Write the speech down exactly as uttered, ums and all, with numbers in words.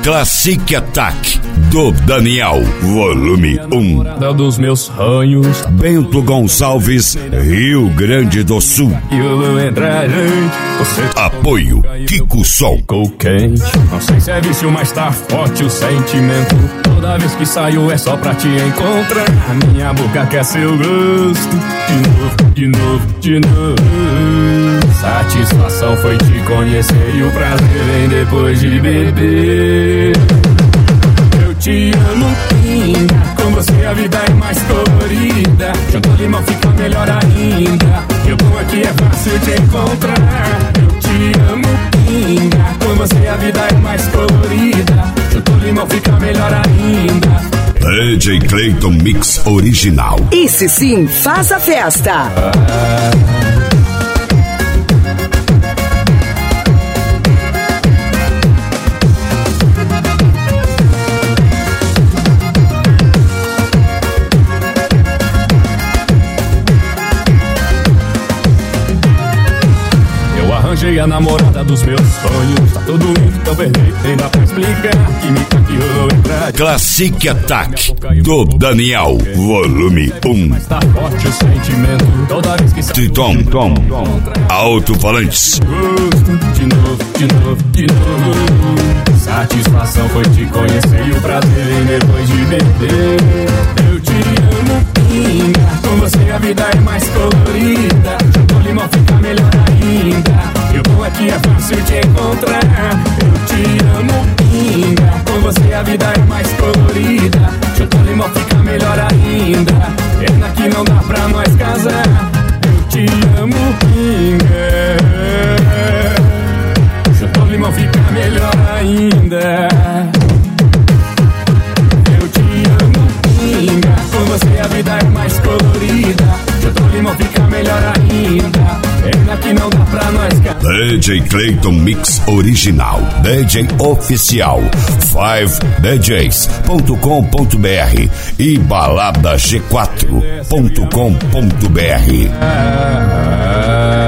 Classic Attack do Daniel, volume um. Dos meus sonhos. Bento Gonçalves, Rio Grande do Sul. Apoio Kiko Som. Ficou quente. Não sei se é vício, mas tá forte o sentimento. Toda vez que saio é só pra te encontrar. A minha boca quer seu gosto. De novo, de novo, de novo. Satisfação foi te conhecer e o prazer vem depois de beber. Eu te amo, pinga. Com você a vida é mais colorida. Junto ao limão fica melhor ainda. E o bom é que é fácil de encontrar. Eu te amo, pinga. Com você a vida é mais colorida. Junto ao limão fica melhor ainda. D J Clayton Mix Original. Esse sim faz a festa. Ah. Arranjei a namorada dos meus sonhos. Tá tudo indo tão perfeito, nem dá pra explicar. Química que rolou entrar. Classic Attack do Daniel, volume um. Tá forte o sentimento. Toda vez que Triton, Tom, alto-falantes. De novo, de novo, de novo. Satisfação foi te conhecer e o prazer vem depois de beber. Eu te amo, pinga. Com você a vida é mais colorida. Junto ao limão fica melhor ainda. E o bom é que é fácil de encontrar. Eu te amo, pinga. Com você a vida é mais colorida. Junto ao limão fica melhor ainda. Pena que não dá pra nós casar. Eu te amo, pinga. Junto ao limão fica melhor ainda. Eu te amo, pinga. Com você a vida é mais colorida. Junto ao limão fica melhor ainda. Pena que não dá pra nós casar. D J Clayton Mix Original, D J Oficial, five d js ponto com ponto b r e balada g quatro ponto com ponto b r.